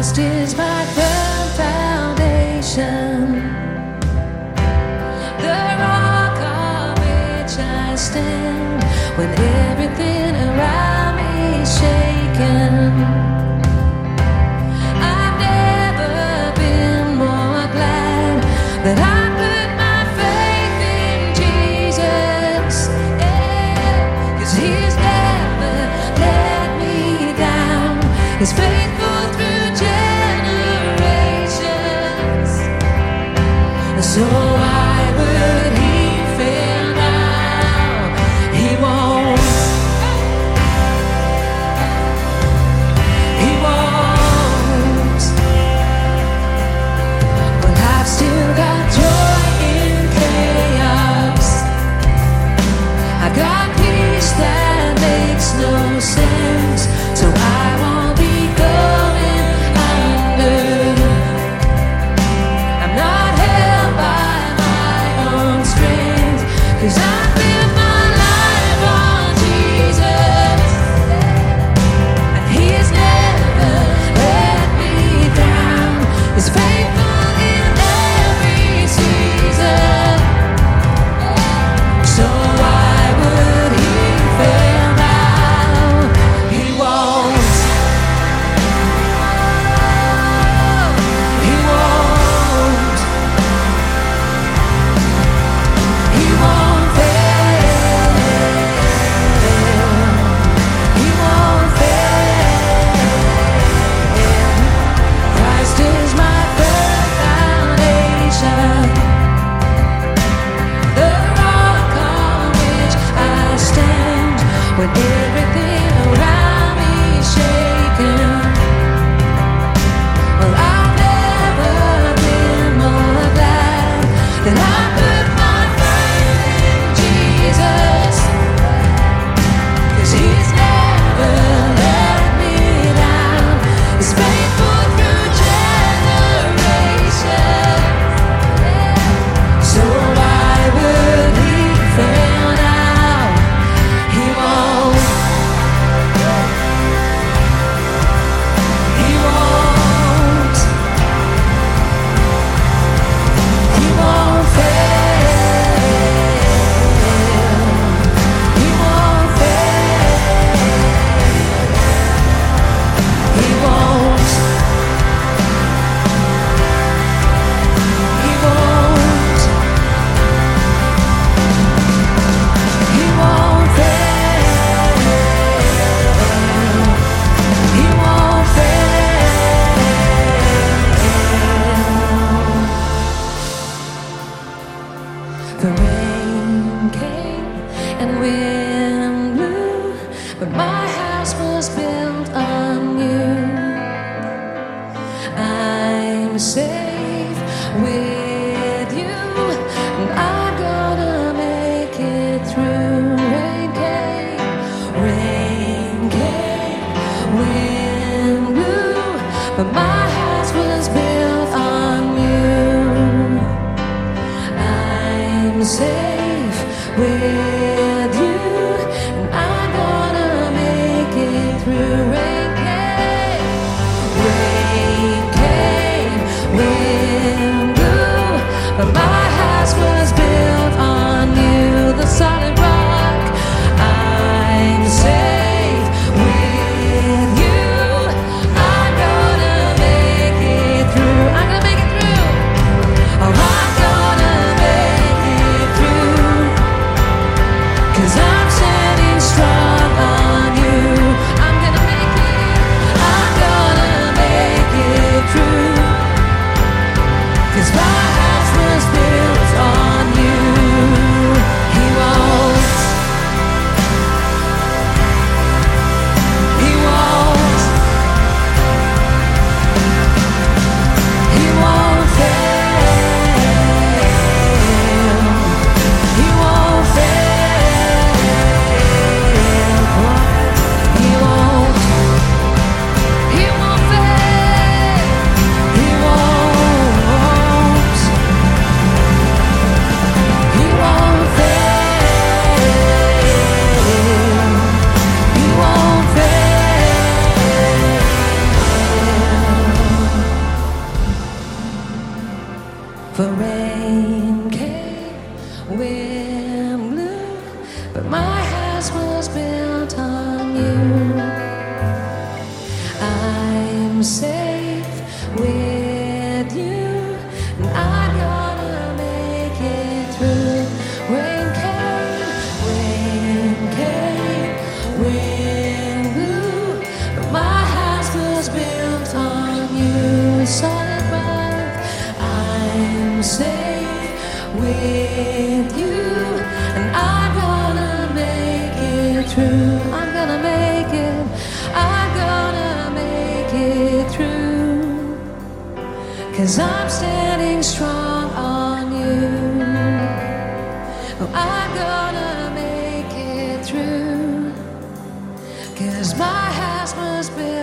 Christ is my firm foundation, the rock on which I stand when everything around me is shaken. I've never been more glad that I put my faith in Jesus, yeah, 'cause He's never let me down. He's faithful through generations. So why would He fail now? He won't. He won't. Well, I've still got joy in chaos. I got peace that makes no sense. So I won't be going under. I'm not held by my own strength, 'cause I built my life on Jesus, and He's never let me down. He's faithful in every season. So why would He fail now? He won't. He won't. He won't fail. He won't fail. Christ is my firm foundation, the rock on which I stand when everything around me is shaken. Well, I've never been more glad that I put my faith in Jesus, 'cause He's never let me down. He's faithful through generations. So why would He fail now? He won't. He won't. He won't fail. He won't fail. He won't. He won't. He won't fail. He won't fail. The rain came and wind blew, but my house was built on you. I'm safe with you, and I'm gonna make it through. Rain came, wind blew, but my house was built on you. I'm safe with you, and I'm gonna make house was built on you. I'm safe with you, and I'm gonna make it through. Rain came, wind blew, but my house was built on you. Solid rock, I'm safe with you, and I'm gonna make it through. I'm gonna make it. I'm gonna make it through. 'Cause I'm standing strong on you. Oh, I'm gonna make it through. 'Cause my house was built